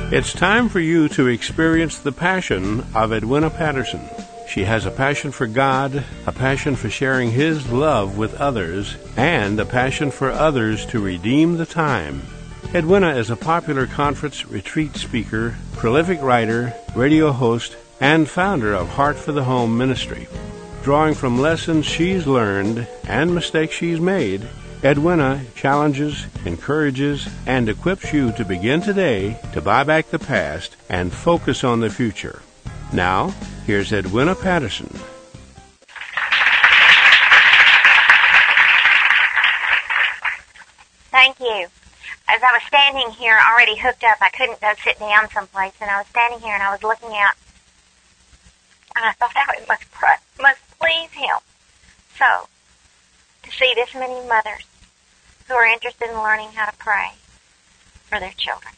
It's time for you to experience the passion of Edwina Patterson. She has a passion for God, a passion for sharing His love with others, and a passion for others to redeem the time. Edwina is a popular conference retreat speaker, prolific writer, radio host, and founder of Heart for the Home Ministry. Drawing from lessons she's learned and mistakes she's made, Edwina challenges, encourages, and equips you to begin today to buy back the past and focus on the future. Now, here's Edwina Patterson. Thank you. As I was standing here already hooked up, I couldn't go sit down someplace, and I was standing here and I was looking out, and I thought how it must please Him. So, to see this many mothers who are interested in learning how to pray for their children.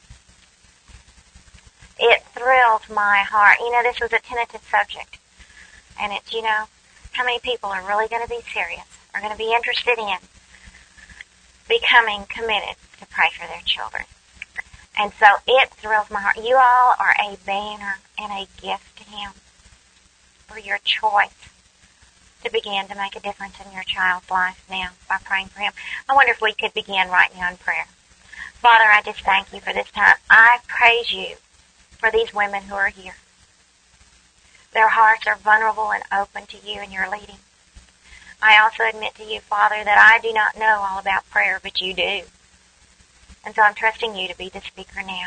It thrills my heart. You know, this was a tentative subject. And it's, how many people are really going to be serious, are going to be interested in becoming committed to pray for their children. And so it thrills my heart. You all are a banner and a gift to Him for your choice to begin to make a difference in your child's life now by praying for him. I wonder if we could begin right now in prayer. Father, I just thank You for this time. I praise You for these women who are here. Their hearts are vulnerable and open to You and Your leading. I also admit to You, Father, that I do not know all about prayer, but You do. And so I'm trusting You to be the speaker now.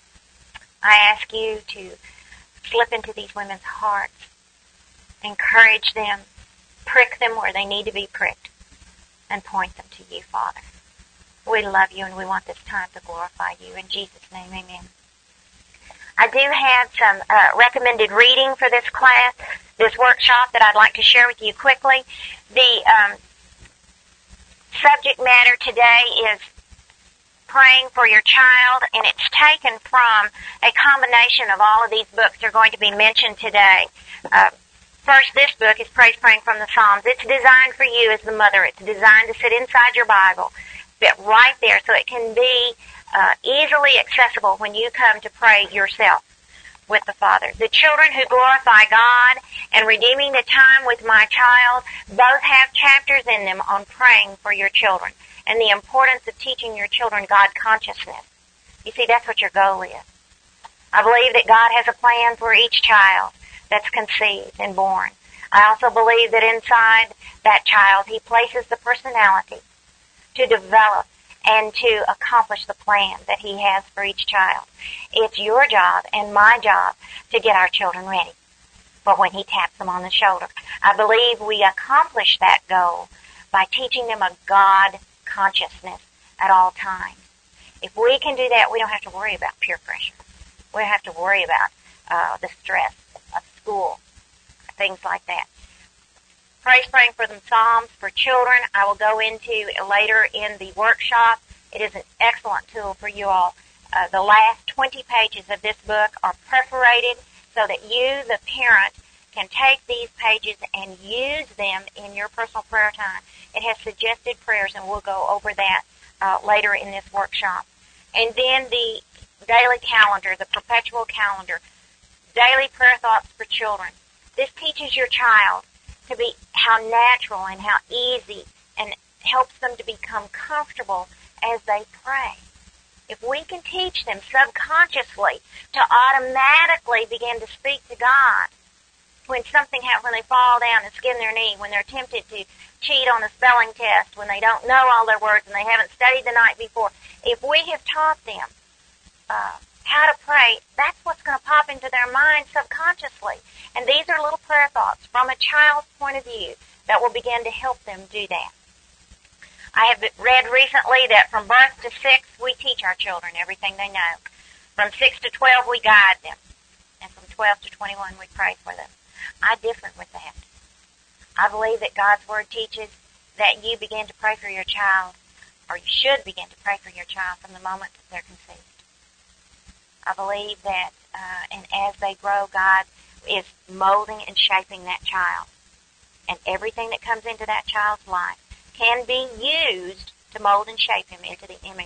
I ask You to slip into these women's hearts, encourage them, prick them where they need to be pricked, and point them to You, Father. We love You, and we want this time to glorify You. In Jesus' name, amen. I do have some recommended reading for this class, this workshop that I'd like to share with you quickly. The subject matter today is praying for your child, and it's taken from a combination of all of these books that are going to be mentioned today. First, this book is Praying from the Psalms. It's designed for you as the mother. It's designed to sit inside your Bible, fit right there, so it can be easily accessible when you come to pray yourself with the Father. The Children Who Glorify God and Redeeming the Time with My Child both have chapters in them on praying for your children and the importance of teaching your children God consciousness. You see, that's what your goal is. I believe that God has a plan for each child that's conceived and born. I also believe that inside that child, He places the personality to develop and to accomplish the plan that He has for each child. It's your job and my job to get our children ready for when He taps them on the shoulder. I believe we accomplish that goal by teaching them a God consciousness at all times. If we can do that, we don't have to worry about peer pressure. We don't have to worry about the stress of school, things like that. Praying for the Psalms for children, I will go into later in the workshop. It is an excellent tool for you all. The last 20 pages of this book are perforated so that you, the parent, can take these pages and use them in your personal prayer time. It has suggested prayers, and we'll go over that later in this workshop. And then the daily calendar, the perpetual calendar, daily prayer thoughts for children. This teaches your child to be how natural and how easy, and helps them to become comfortable as they pray. If we can teach them subconsciously to automatically begin to speak to God when something happens, when they fall down and skin their knee, when they're tempted to cheat on a spelling test, when they don't know all their words and they haven't studied the night before, if we have taught them how to pray, that's what's going to pop into their mind subconsciously. And these are little prayer thoughts from a child's point of view that will begin to help them do that. I have read recently that from birth to 6, we teach our children everything they know. From 6 to 12, we guide them. And from 12 to 21, we pray for them. I differ with that. I believe that God's Word teaches that you begin to pray for your child, or you should begin to pray for your child from the moment that they're conceived. I believe that, and as they grow, God is molding and shaping that child. And everything that comes into that child's life can be used to mold and shape him into the image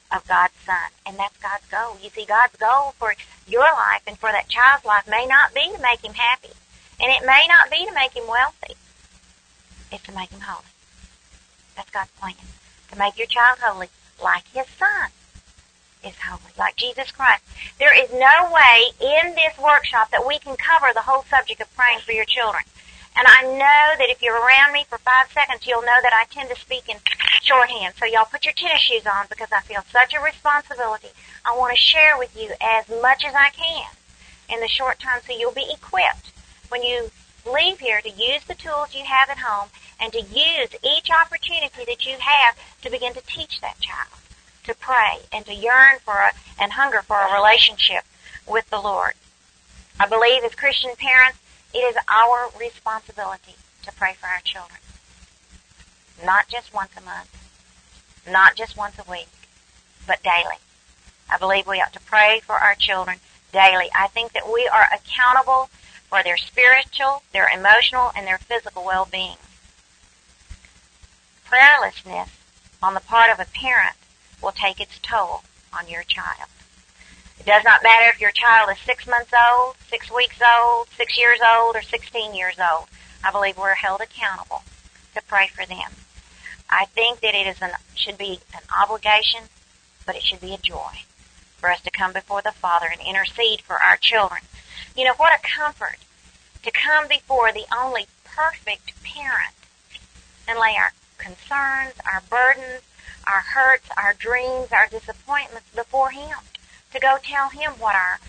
of God's Son. And that's God's goal. You see, God's goal for your life and for that child's life may not be to make him happy. And it may not be to make him wealthy. It's to make him holy. That's God's plan. To make your child holy like his Son is holy, like Jesus Christ. There is no way in this workshop that we can cover the whole subject of praying for your children. And I know that if you're around me for 5 seconds, you'll know that I tend to speak in shorthand. So y'all put your tennis shoes on because I feel such a responsibility. I want to share with you as much as I can in the short time so you'll be equipped when you leave here to use the tools you have at home and to use each opportunity that you have to begin to teach that child to pray and to yearn for and hunger for a relationship with the Lord. I believe as Christian parents, it is our responsibility to pray for our children. Not just once a month, not just once a week, but daily. I believe we ought to pray for our children daily. I think that we are accountable for their spiritual, their emotional, and their physical well-being. Prayerlessness on the part of a parent will take its toll on your child. It does not matter if your child is 6 months old, 6 weeks old, 6 years old, or 16 years old. I believe we're held accountable to pray for them. I think that it should be an obligation, but it should be a joy for us to come before the Father and intercede for our children. You know, what a comfort to come before the only perfect parent and lay our concerns, our burdens, our hurts, our dreams, our disappointments before Him. To go tell Him what our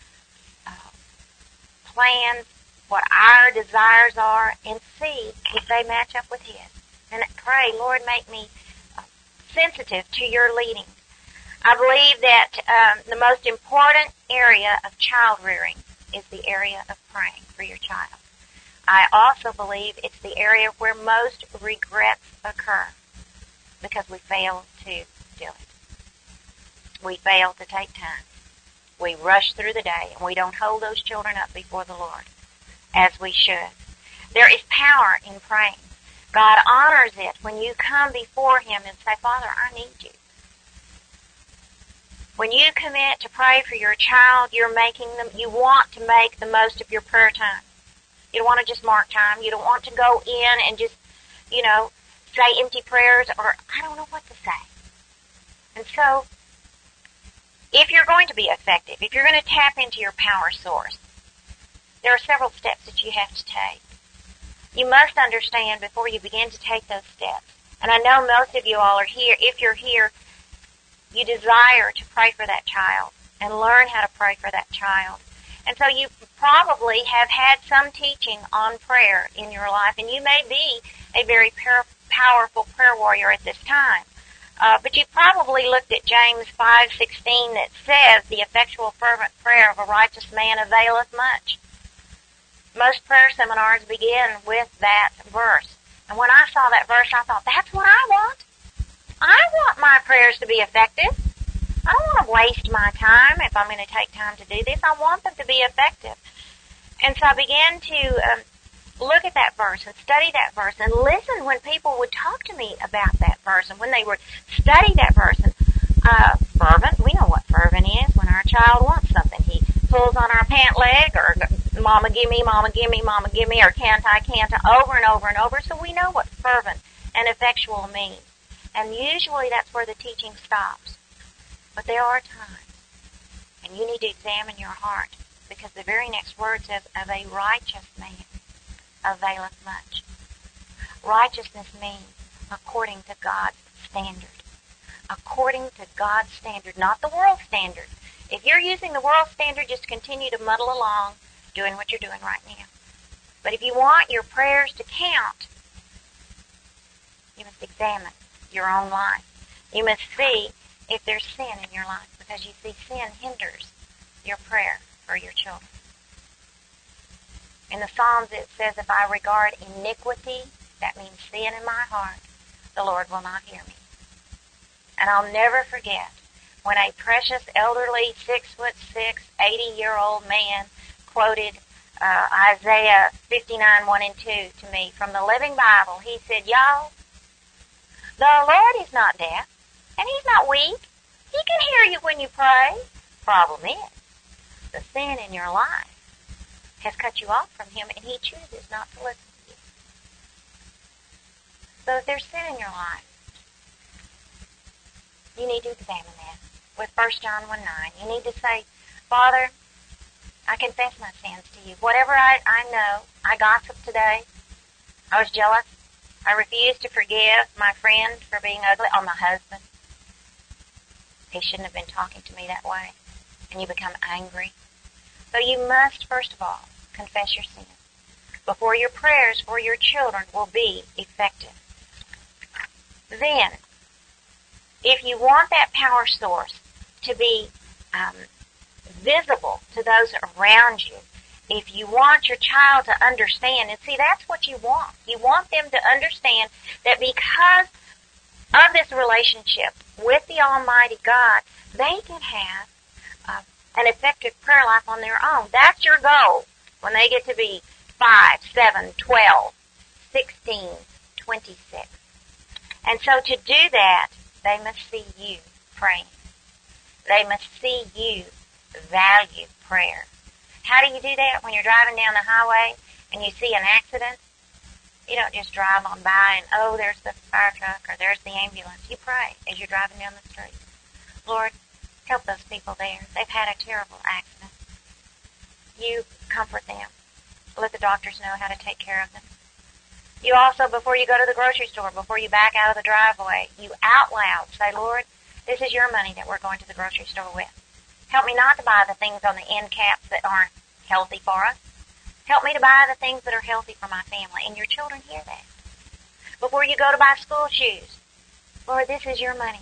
plans, what our desires are, and see if they match up with His. And pray, Lord, make me sensitive to your leading. I believe that the most important area of child rearing is the area of praying for your child. I also believe it's the area where most regrets occur because we fail to do it. We fail to take time. We rush through the day and we don't hold those children up before the Lord as we should. There is power in praying. God honors it when you come before Him and say, Father, I need you. When you commit to pray for your child, you want to make the most of your prayer time. You don't want to just mark time. You don't want to go in and just, say empty prayers or I don't know what to say. And so, if you're going to be effective, if you're going to tap into your power source, there are several steps that you have to take. You must understand before you begin to take those steps. And I know most of you all are here. If you're here, you desire to pray for that child and learn how to pray for that child. And so you probably have had some teaching on prayer in your life, and you may be a very powerful prayer warrior at this time. But you probably looked at James 5:16 that says, the effectual fervent prayer of a righteous man availeth much. Most prayer seminars begin with that verse. And when I saw that verse, I thought, that's what I want. I want my prayers to be effective. I don't want to waste my time if I'm going to take time to do this. I want them to be effective. And so I began to look at that verse and study that verse and listen when people would talk to me about that verse and when they would study that verse. And fervent, we know what fervent is. When our child wants something, he pulls on our pant leg or mama gimme, mama gimme, mama gimme, or can't I, over and over and over. So we know what fervent and effectual means. And usually that's where the teaching stops. But there are times, and you need to examine your heart, because the very next word says, of a righteous man availeth much. Righteousness means according to God's standard. According to God's standard, not the world's standard. If you're using the world's standard, just continue to muddle along, doing what you're doing right now. But if you want your prayers to count, you must examine your own life. You must see if there's sin in your life, because you see sin hinders your prayer for your children. In the Psalms it says, if I regard iniquity, that means sin in my heart, the Lord will not hear me. And I'll never forget when a precious elderly 6'6", 80-year-old man quoted Isaiah 59:1-2 to me from the Living Bible. He said, y'all, the Lord is not deaf, and He's not weak. He can you when you pray. Problem is, the sin in your life has cut you off from Him, and He chooses not to listen to you. So if there's sin in your life, you need to examine that. With 1 John 1:9, you need to say, Father, I confess my sins to you. Whatever I know, I gossiped today. I was jealous. I refused to forgive my friend for being ugly, or my husband. He shouldn't have been talking to me that way. And you become angry. So you must, first of all, confess your sins before your prayers for your children will be effective. Then, if you want that power source to be visible to those around you, if you want your child to understand, and see, that's what you want. You want them to understand that because of this relationship with the Almighty God, they can have an effective prayer life on their own. That's your goal when they get to be 5, 7, 12, 16, 26. And so to do that, they must see you praying. They must see you value prayer. How do you do that? When you're driving down the highway and you see an accident, you don't just drive on by and, oh, there's the fire truck or there's the ambulance. You pray as you're driving down the street. Lord, help those people there. They've had a terrible accident. You comfort them. Let the doctors know how to take care of them. You also, before you go to the grocery store, before you back out of the driveway, you out loud say, Lord, this is your money that we're going to the grocery store with. Help me not to buy the things on the end caps that aren't healthy for us. Help me to buy the things that are healthy for my family. And your children hear that. Before you go to buy school shoes, Lord, this is your money.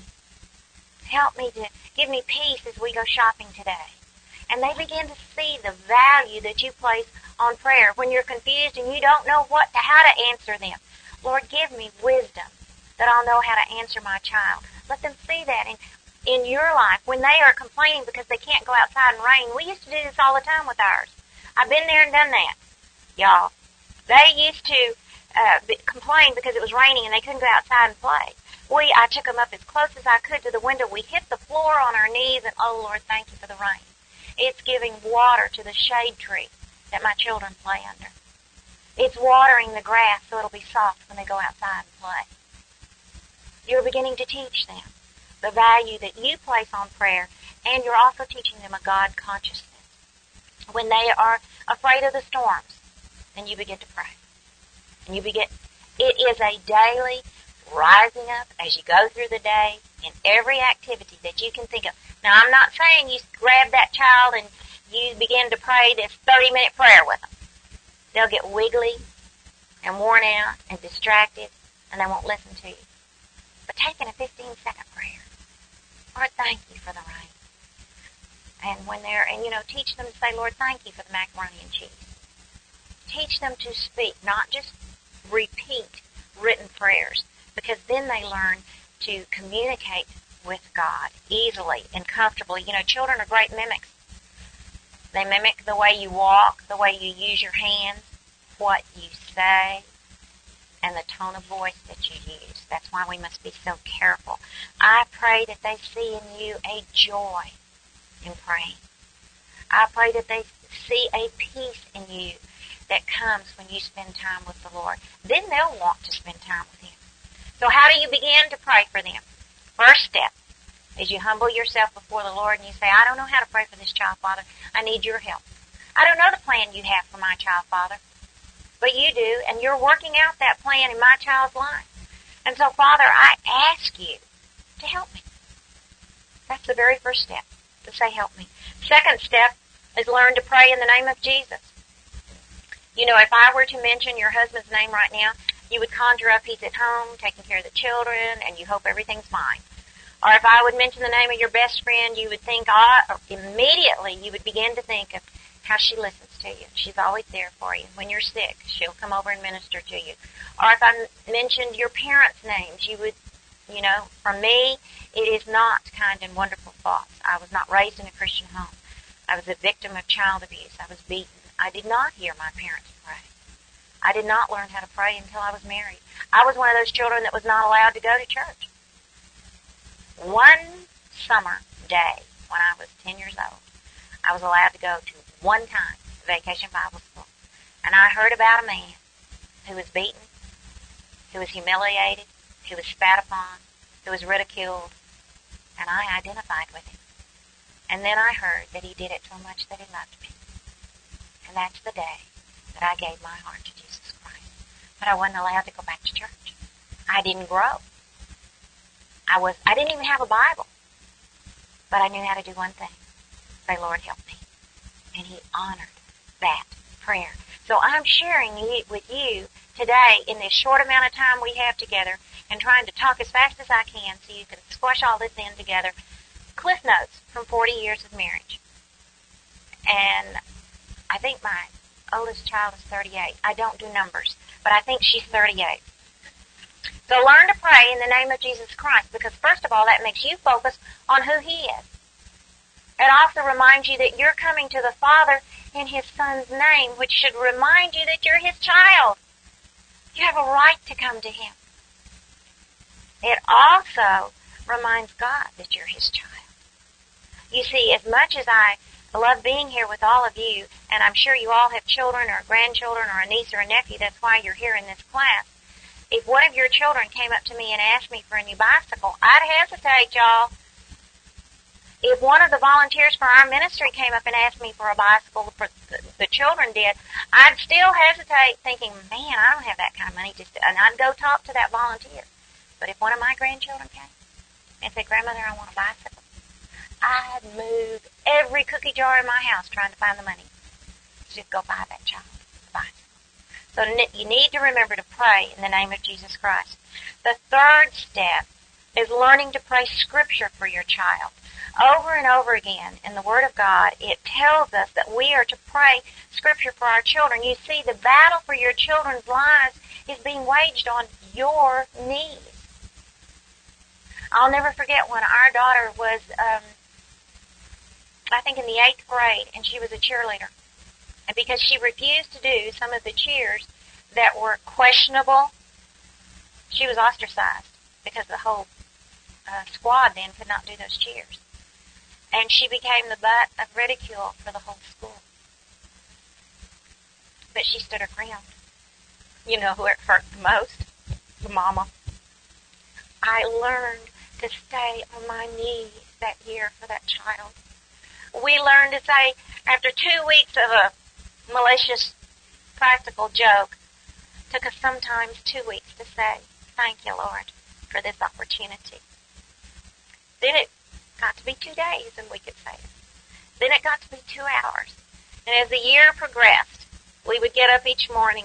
Help me to give me peace as we go shopping today. And they begin to see the value that you place on prayer. When you're confused and you don't know how to answer them, Lord, give me wisdom that I'll know how to answer my child. Let them see that in your life. When they are complaining because they can't go outside in rain, we used to do this all the time with ours. I've been there and done that, y'all. They used to complain because it was raining and they couldn't go outside and play. I took them up as close as I could to the window. We hit the floor on our knees and, oh, Lord, thank you for the rain. It's giving water to the shade tree that my children play under. It's watering the grass so it'll be soft when they go outside and play. You're beginning to teach them the value that you place on prayer, and you're also teaching them a God consciousness. When they are afraid of the storms, then you begin to pray. And it is a daily rising up as you go through the day in every activity that you can think of. Now, I'm not saying you grab that child and you begin to pray this 30-minute prayer with them. They'll get wiggly and worn out and distracted, and they won't listen to you. But taking a 15-second prayer, Lord, thank you for the rain. And teach them to say, Lord, thank you for the macaroni and cheese. Teach them to speak, not just repeat written prayers, because then they learn to communicate with God easily and comfortably. Children are great mimics. They mimic the way you walk, the way you use your hands, what you say, and the tone of voice that you use. That's why we must be so careful. I pray that they see in you a joy in praying. I pray that they see a peace in you that comes when you spend time with the Lord. Then they'll want to spend time with Him. So how do you begin to pray for them? First step is you humble yourself before the Lord and you say, I don't know how to pray for this child, Father. I need your help. I don't know the plan you have for my child, Father. But you do, and you're working out that plan in my child's life. And so, Father, I ask you to help me. That's the very first step, to say help me. Second step is learn to pray in the name of Jesus. If I were to mention your husband's name right now, you would conjure up he's at home, taking care of the children, and you hope everything's fine. Or if I would mention the name of your best friend, you would think, immediately you would begin to think of how she listens to you. She's always there for you. When you're sick, she'll come over and minister to you. Or if I mentioned your parents' names, you would, for me, it is not kind and wonderful thoughts. I was not raised in a Christian home. I was a victim of child abuse. I was beaten. I did not hear my parents pray. I did not learn how to pray until I was married. I was one of those children that was not allowed to go to church. One summer, day, when I was 10 years old, I was allowed to go to one time Vacation Bible School. And I heard about a man who was beaten, who was humiliated, who was spat upon, who was ridiculed, and I identified with him. And then I heard that he did it so much that he loved me. And that's the day that I gave my heart to Jesus Christ. But I wasn't allowed to go back to church. I didn't grow. I didn't even have a Bible. But I knew how to do one thing. Say, Lord, help me. And he honored that prayer. So I'm sharing with you today in this short amount of time we have together and trying to talk as fast as I can so you can squash all this in together. Cliff Notes from 40 years of marriage. And I think my oldest child is 38. I don't do numbers, but I think she's 38. So learn to pray in the name of Jesus Christ, because first of all, that makes you focus on who he is. It also reminds you that you're coming to the Father in his Son's name, which should remind you that you're his child. You have a right to come to him. It also reminds God that you're his child. You see, as much as I love being here with all of you, and I'm sure you all have children or grandchildren or a niece or a nephew, that's why you're here in this class. If one of your children came up to me and asked me for a new bicycle, I'd hesitate, y'all. If one of the volunteers for our ministry came up and asked me for a bicycle, the children did, I'd still hesitate thinking, man, I don't have that kind of money. And I'd go talk to that volunteer. But if one of my grandchildren came and said, Grandmother, I want a bicycle, I'd move every cookie jar in my house trying to find the money to go buy that child a bicycle. So you need to remember to pray in the name of Jesus Christ. The third step is learning to pray Scripture for your child. Over and over again in the Word of God, it tells us that we are to pray Scripture for our children. You see, the battle for your children's lives is being waged on your knees. I'll never forget when our daughter was, I think in the 8th grade, and she was a cheerleader. And because she refused to do some of the cheers that were questionable, she was ostracized because the whole squad then could not do those cheers. And she became the butt of ridicule for the whole school. But she stood her ground. You know who it hurt the most? The mama. I learned to stay on my knees that year for that child. We learned to say, after 2 weeks of a malicious practical joke, took us sometimes 2 weeks to say, thank you, Lord, for this opportunity. Then it got to be 2 days and we could say it. Then it got to be 2 hours. And as the year progressed, we would get up each morning.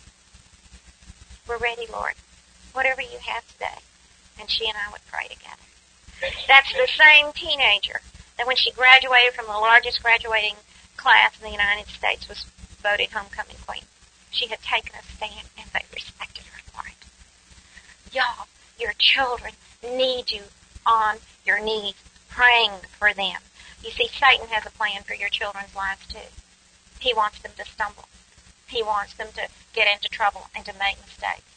We're ready, Lord. Whatever you have today. And she and I would pray together. That's the same teenager that when she graduated from the largest graduating class in the United States was voted homecoming queen. She had taken a stand and they respected her for it. Y'all, your children need you on your knees praying for them. You see, Satan has a plan for your children's lives too. He wants them to stumble. He wants them to get into trouble and to make mistakes,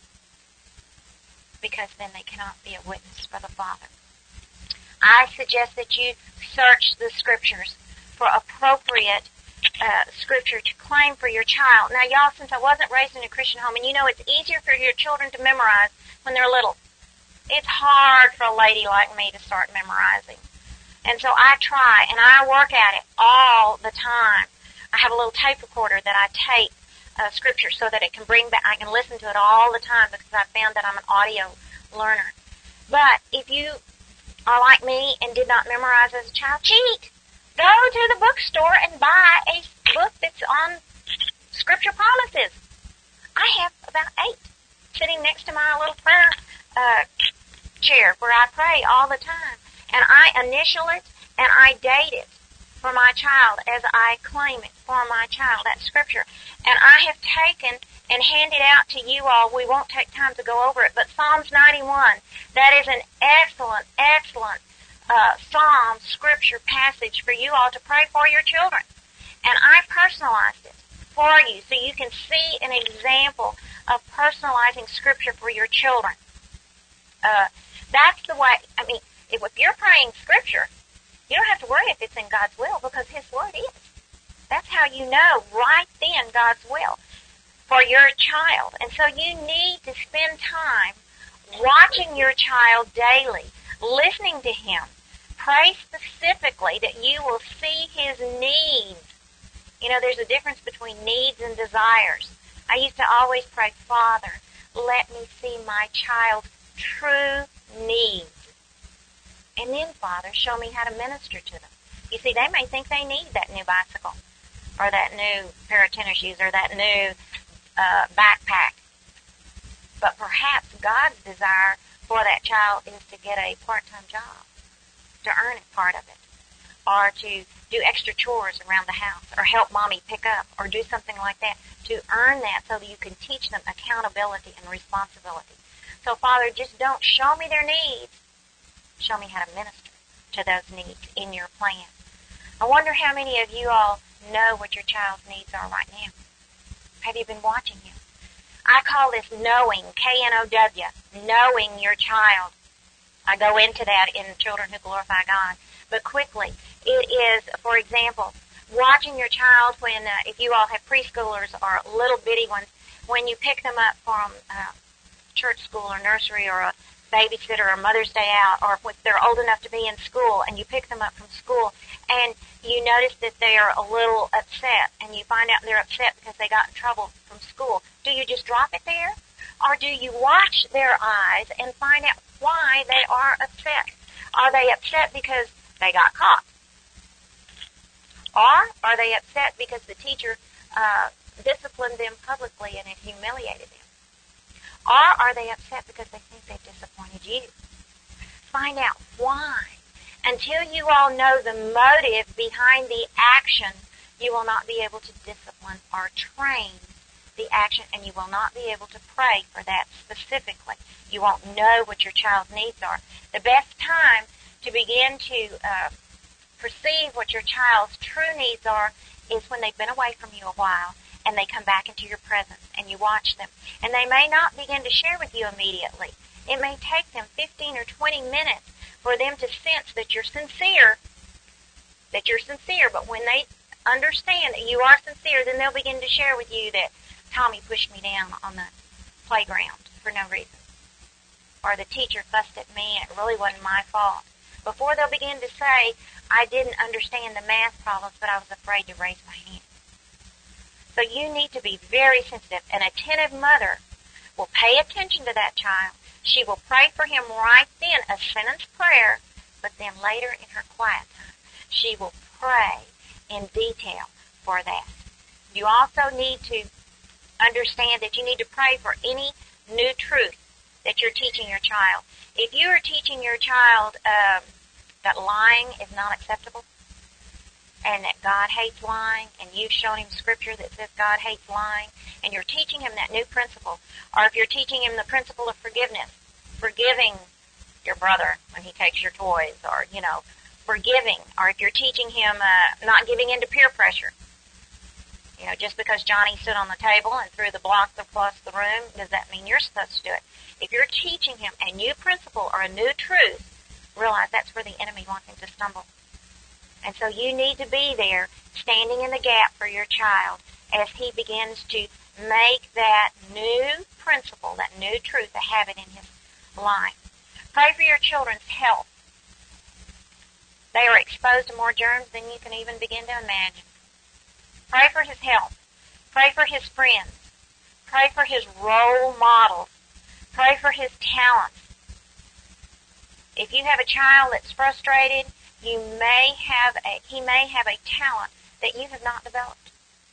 because then they cannot be a witness for the Father. I suggest that you search the Scriptures for appropriate Scripture to claim for your child. Now, y'all, since I wasn't raised in a Christian home, and you know it's easier for your children to memorize when they're little. It's hard for a lady like me to start memorizing. And so I try, and I work at it all the time. I have a little tape recorder that I tape Scripture so that it can bring back, I can listen to it all the time because I found that I'm an audio learner. But if you are like me and did not memorize as a child, cheat. Go to the bookstore and buy a book that's on Scripture promises. I have about 8 sitting next to my little prayer chair where I pray all the time. And I initial it and I date it for my child as I claim it for my child, that Scripture. And I have taken and handed out to you all, we won't take time to go over it, but Psalms 91, that is an excellent, excellent Psalm Scripture passage for you all to pray for your children. And I personalized it for you so you can see an example of personalizing Scripture for your children. That's the way, I mean, if you're praying Scripture, You don't have to worry if it's in God's will because His Word is. That's how you know right then God's will for your child. And so you need to spend time watching your child daily, listening to him. Pray specifically that you will see his needs. You know, there's a difference between needs and desires. I used to always pray, Father, let me see my child's true needs. And then, Father, show me how to minister to them. You see, they may think they need that new bicycle or that new pair of tennis shoes or that new backpack. But perhaps God's desire for that child is to get a part-time job, to earn part of it, or to do extra chores around the house, or help Mommy pick up, or do something like that, to earn that so that you can teach them accountability and responsibility. So, Father, just don't show me their needs. Show me how to minister to those needs in your plan. I wonder how many of you all know what your child's needs are right now. Have you been watching him? I call this knowing, K-N-O-W, knowing your child. I go into that in Children Who Glorify God. But quickly, it is, for example, watching your child when, if you all have preschoolers or little bitty ones, when you pick them up from church school or nursery or a babysitter or Mother's Day out, or if they're old enough to be in school and you pick them up from school and you notice that they are a little upset and you find out they're upset because they got in trouble from school. Do you just drop it there? Or do you watch their eyes and find out why they are upset? Are they upset because they got caught? Or are they upset because the teacher disciplined them publicly and it humiliated them? Or are they upset because they think they've disappointed you? Find out why. Until you all know the motive behind the action, you will not be able to discipline or train the action, and you will not be able to pray for that specifically. You won't know what your child's needs are. The best time to begin to perceive what your child's true needs are is when they've been away from you a while and they come back into your presence and you watch them. And they may not begin to share with you immediately. It may take them 15 or 20 minutes for them to sense that you're sincere. But when they understand that you are sincere, then they'll begin to share with you that Tommy pushed me down on the playground for no reason. Or the teacher fussed at me and it really wasn't my fault. Before they'll begin to say, I didn't understand the math problems, but I was afraid to raise my hand. So you need to be very sensitive. An attentive mother will pay attention to that child. She will pray for him right then, a sentence prayer, but then later in her quiet time, she will pray in detail for that. You also need to understand that you need to pray for any new truth that you're teaching your child. If you are teaching your child that lying is not acceptable, and that God hates lying, and you've shown him scripture that says God hates lying, and you're teaching him that new principle, or if you're teaching him the principle of forgiveness, forgiving your brother when he takes your toys, or, forgiving, or if you're teaching him not giving in to peer pressure. Just because Johnny stood on the table and threw the blocks across the room, does that mean you're supposed to do it? If you're teaching him a new principle or a new truth, realize that's where the enemy wants him to stumble. And so you need to be there, standing in the gap for your child as he begins to make that new principle, that new truth, a habit in his life. Pray for your children's health. They are exposed to more germs than you can even begin to imagine. Pray for his health. Pray for his friends. Pray for his role models. Pray for his talents. If you have a child that's frustrated, he may have a talent that you have not developed.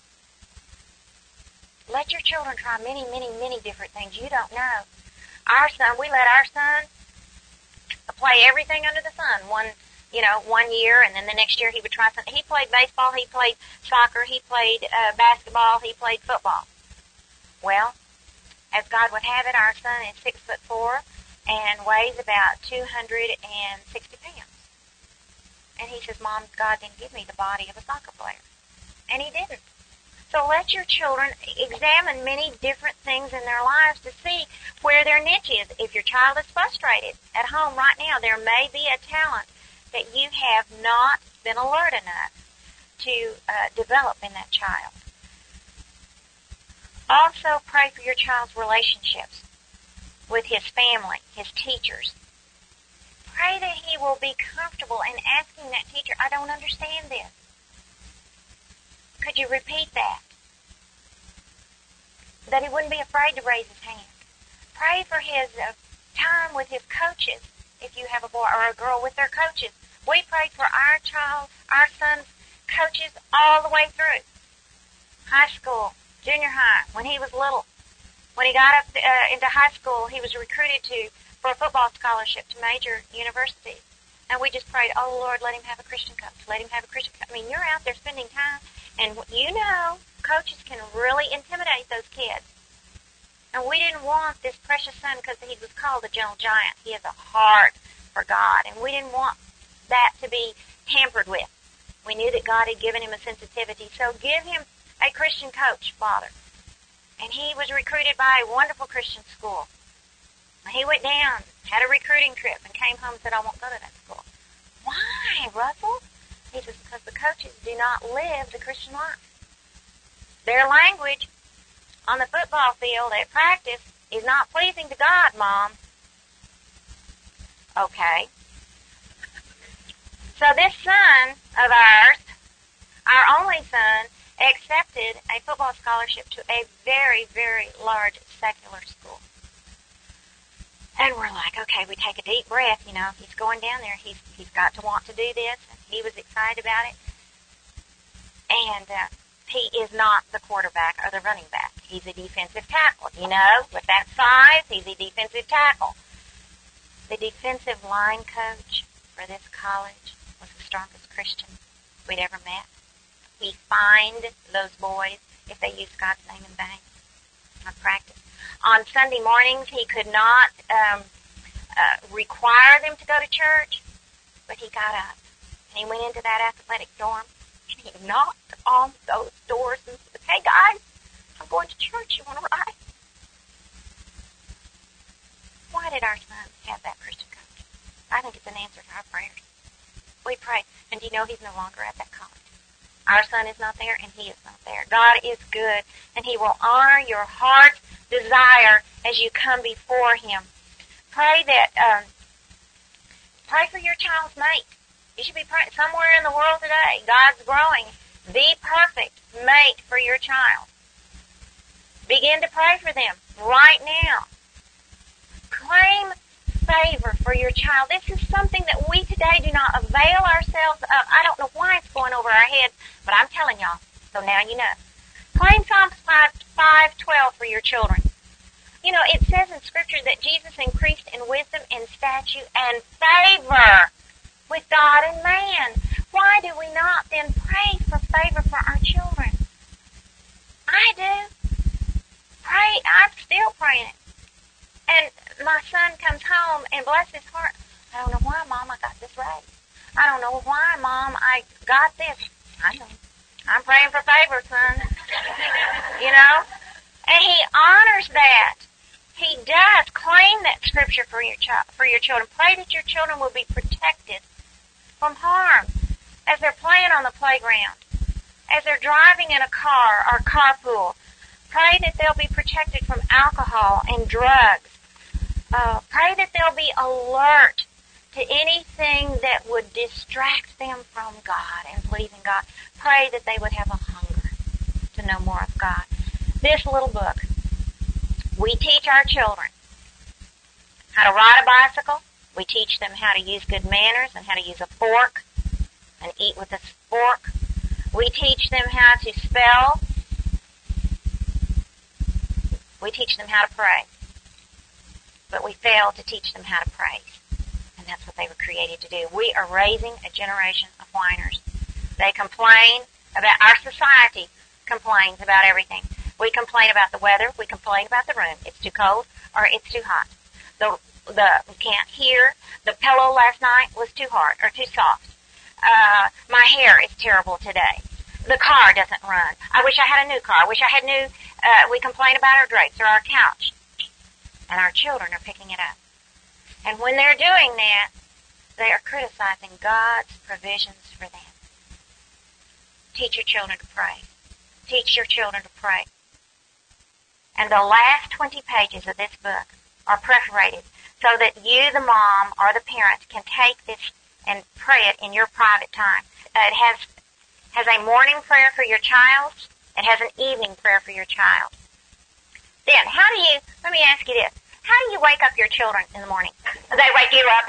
Let your children try many, many, many different things you don't know. We let our son play everything under the sun. One year, and then the next year he would try something. He played baseball, he played soccer, he played basketball, he played football. Well, as God would have it, our son is 6'4" and weighs about 260 pounds. And he says, Mom, God didn't give me the body of a soccer player. And he didn't. So let your children examine many different things in their lives to see where their niche is. If your child is frustrated at home right now, there may be a talent that you have not been alert enough to develop in that child. Also, pray for your child's relationships with his family, his teachers. Pray that he will be comfortable in asking that teacher, I don't understand this. Could you repeat that? That he wouldn't be afraid to raise his hand. Pray for his time with his coaches, if you have a boy or a girl with their coaches. We prayed for our son's coaches all the way through. High school, junior high, when he was little. When he got up into high school, he was recruited for a football scholarship to major universities. And we just prayed, oh, Lord, let him have a Christian coach. Let him have a Christian coach. I mean, you're out there spending time, and you know coaches can really intimidate those kids. And we didn't want this precious son, because he was called a gentle giant. He has a heart for God, and we didn't want that to be tampered with. We knew that God had given him a sensitivity. So give him a Christian coach, Father. And he was recruited by a wonderful Christian school. He went down, had a recruiting trip, and came home and said, I won't go to that school. Why, Russell? He says, because the coaches do not live the Christian life. Their language on the football field at practice is not pleasing to God, Mom. Okay. So this son of ours, our only son, accepted a football scholarship to a very, very large secular school. And we're like, okay, we take a deep breath, you know, he's going down there, he's got to want to do this, and he was excited about it. And he is not the quarterback or the running back. He's a defensive tackle, you know, with that size, he's a defensive tackle. The defensive line coach for this college was the strongest Christian we'd ever met. He fined those boys if they used God's name in vain on practice. On Sunday mornings, he could not require them to go to church, but he got up and he went into that athletic dorm and he knocked on those doors and said, hey guys, I'm going to church. You want to ride? Why did our son have that Christian coach? I think it's an answer to our prayers. We pray, and do you know he's no longer at that college? Our son is not there, and he is not there. God is good, and he will honor your heart's desire as you come before him. Pray for your child's mate. You should be praying somewhere in the world today. God's growing the perfect mate for your child. Begin to pray for them right now. Claim favor for your child. This is something that we today do not avail ourselves of. I don't know why it's going over our heads, but I'm telling y'all, so now you know. Claim Psalms 5:12 for your children. You know, it says in Scripture that Jesus increased in wisdom and stature and favor with God and man. Why do we not then pray for favor for our children? I do. Pray. I'm still praying it. And my son comes home and bless his heart. I don't know why, Mom, I got this raise. I don't know why, Mom, I got this. I know. I'm praying for favor, son. You know? And he honors that. He does. Claim that Scripture for your children. Pray that your children will be protected from harm as they're playing on the playground, as they're driving in a car or carpool. Pray that they'll be protected from alcohol and drugs. Pray that they'll be alert to anything that would distract them from God and pleasing God. Pray that they would have a hunger to know more of God. This little book, we teach our children how to ride a bicycle. We teach them how to use good manners and how to use a fork and eat with a fork. We teach them how to spell. We teach them how to pray. But we fail to teach them how to praise. And that's what they were created to do. We are raising a generation of whiners. They complain about, our society complains about everything. We complain about the weather. We complain about the room. It's too cold or it's too hot. We can't hear. The pillow last night was too hard or too soft. My hair is terrible today. The car doesn't run. I wish I had a new car. I wish I had new, we complain about our drapes or our couch. And our children are picking it up. And when they're doing that, They are criticizing God's provisions for them. Teach your children to pray. Teach your children to pray. And the last 20 pages of this book are perforated so that you, the mom or the parent, can take this and pray it in your private time. It has a morning prayer for your child. It has an evening prayer for your child. Then, let me ask you this. How do you wake up your children in the morning? They wake you up.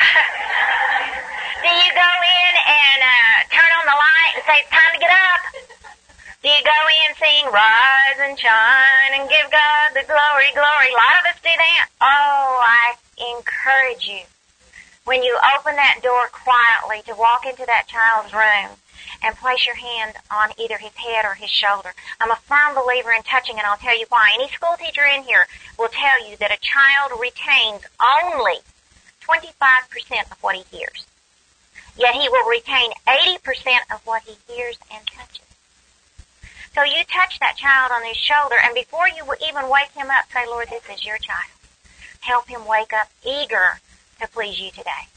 Do you go in and turn on the light and say, it's time to get up? Do you go in singing, rise and shine and give God the glory, glory? A lot of us do that. Oh, I encourage you, when you open that door quietly, to walk into that child's room and place your hand on either his head or his shoulder. I'm a firm believer in touching, and I'll tell you why. Any school teacher in here will tell you that a child retains only 25% of what he hears. Yet he will retain 80% of what he hears and touches. So you touch that child on his shoulder, and before you even wake him up, say, Lord, this is your child. Help him wake up eager to please you today.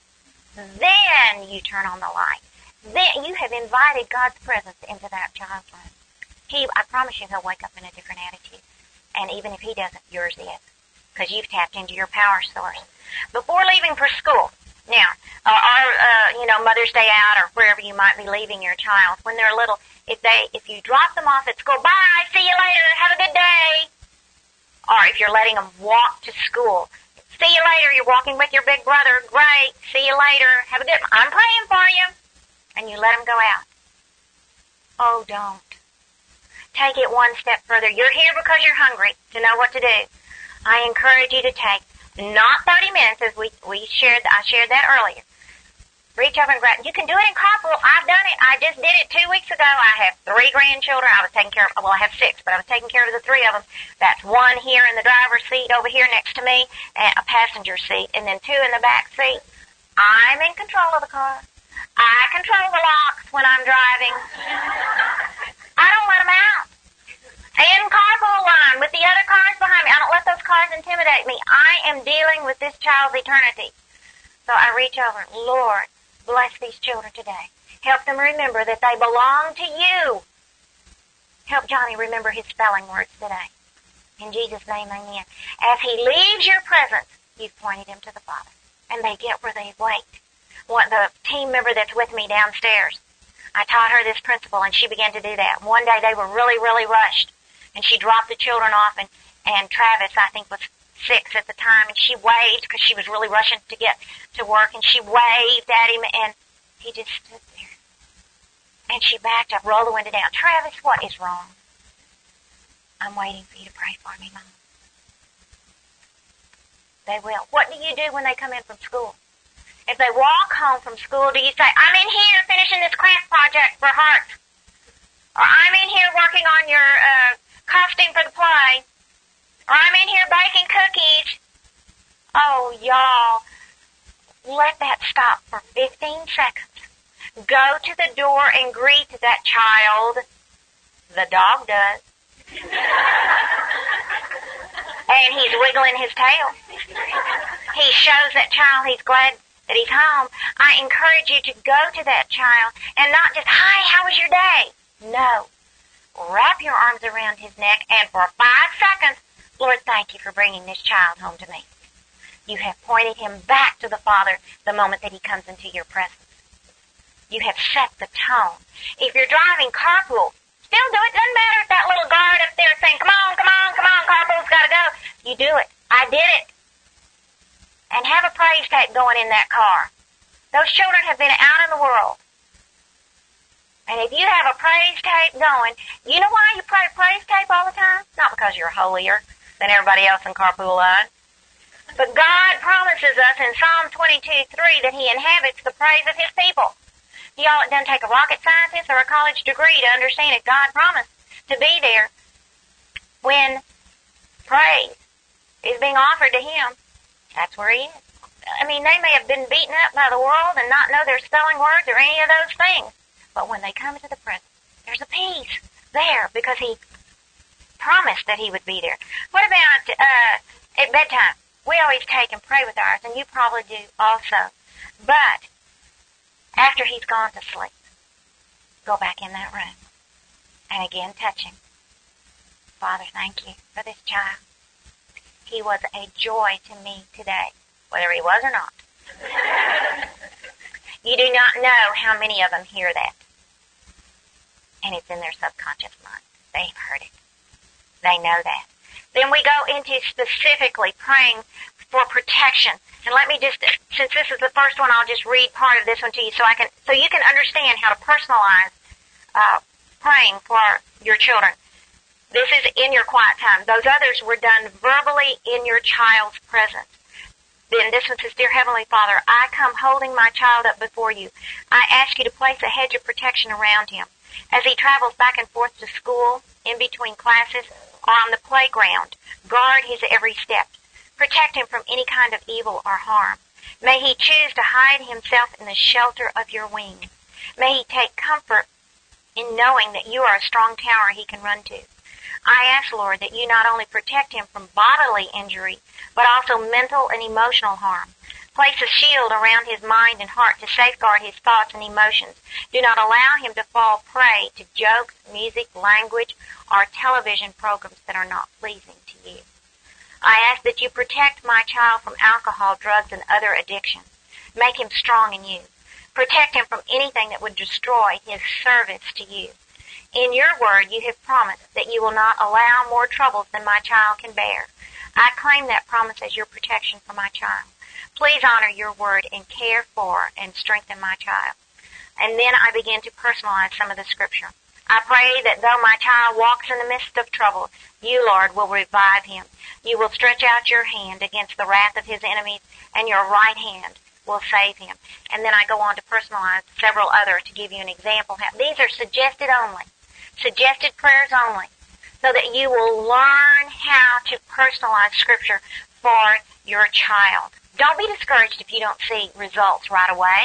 Then you turn on the light. Then you have invited God's presence into that child's room. I promise you, he'll wake up in a different attitude. And even if he doesn't, yours is. Because you've tapped into your power source. Before leaving for school, now, Mother's Day out or wherever you might be leaving your child, when they're little, if you drop them off at school, bye, see you later, have a good day. Or if you're letting them walk to school, see you later, you're walking with your big brother, great, see you later, have a good, I'm praying for you. And you let them go out. Oh, don't. Take it one step further. You're here because you're hungry to know what to do. I encourage you to take not 30 minutes, as I shared that earlier. Reach over and grab. You can do it in carpool. I've done it. I just did it 2 weeks ago. I have 3 grandchildren. I was taking care of, I have 6, but I was taking care of the 3 of them. That's 1 here in the driver's seat over here next to me, and a passenger seat, and then 2 in the back seat. I'm in control of the car. I control the locks when I'm driving. I don't let them out. In carpool line with the other cars behind me. I don't let those cars intimidate me. I am dealing with this child's eternity. So I reach over. Lord, bless these children today. Help them remember that they belong to you. Help Johnny remember his spelling words today. In Jesus' name, amen. As he leaves your presence, you've pointed him to the Father. And they get where they wait. The team member that's with me downstairs, I taught her this principle, and she began to do that. One day they were really, really rushed, and she dropped the children off, and Travis, I think, was 6 at the time, and she waved because she was really rushing to get to work, and she waved at him, and he just stood there. And she backed up, rolled the window down. Travis, what is wrong? I'm waiting for you to pray for me, Mom. They will. What do you do when they come in from school? If they walk home from school, do you say, I'm in here finishing this craft project for Heart? Or I'm in here working on your costume for the play? Or I'm in here baking cookies? Oh, y'all, let that stop for 15 seconds. Go to the door and greet that child. The dog does. And he's wiggling his tail. He shows that child he's glad that he's home. I encourage you to go to that child and not just, hi, how was your day? No. Wrap your arms around his neck, and for 5 seconds, Lord, thank you for bringing this child home to me. You have pointed him back to the Father the moment that he comes into your presence. You have set the tone. If you're driving carpool, still do it. Doesn't matter if that little guard up there saying, come on, come on, come on, carpool's got to go. You do it. I did it. And have a praise tape going in that car. Those children have been out in the world. And if you have a praise tape going, you know why you play praise tape all the time? Not because you're holier than everybody else in carpool line. But God promises us in Psalm 22:3 that he inhabits the praise of his people. Y'all, it doesn't take a rocket scientist or a college degree to understand it. God promised to be there when praise is being offered to him. That's where he is. I mean, they may have been beaten up by the world and not know their spelling words or any of those things. But when they come into the presence, there's a peace there because he promised that he would be there. What about at bedtime? We always take and pray with ours, and you probably do also. But after he's gone to sleep, go back in that room and again touch him. Father, thank you for this child. He was a joy to me today, whether he was or not. You do not know how many of them hear that. And it's in their subconscious mind. They've heard it. They know that. Then we go into specifically praying for protection. And let me just, since this is the first one, I'll just read part of this one to you so you can understand how to personalize praying for your children. This is in your quiet time. Those others were done verbally in your child's presence. Then this one says, Dear Heavenly Father, I come holding my child up before you. I ask you to place a hedge of protection around him. As he travels back and forth to school, in between classes, or on the playground, guard his every step. Protect him from any kind of evil or harm. May he choose to hide himself in the shelter of your wings. May he take comfort in knowing that you are a strong tower he can run to. I ask, Lord, that you not only protect him from bodily injury, but also mental and emotional harm. Place a shield around his mind and heart to safeguard his thoughts and emotions. Do not allow him to fall prey to jokes, music, language, or television programs that are not pleasing to you. I ask that you protect my child from alcohol, drugs, and other addictions. Make him strong in you. Protect him from anything that would destroy his service to you. In your word, you have promised that you will not allow more troubles than my child can bear. I claim that promise as your protection for my child. Please honor your word and care for and strengthen my child. And then I begin to personalize some of the scripture. I pray that though my child walks in the midst of trouble, you, Lord, will revive him. You will stretch out your hand against the wrath of his enemies, and your right hand will save him. And then I go on to personalize several others to give you an example. These are suggested prayers only, so that you will learn how to personalize scripture for your child. Don't be discouraged if you don't see results right away.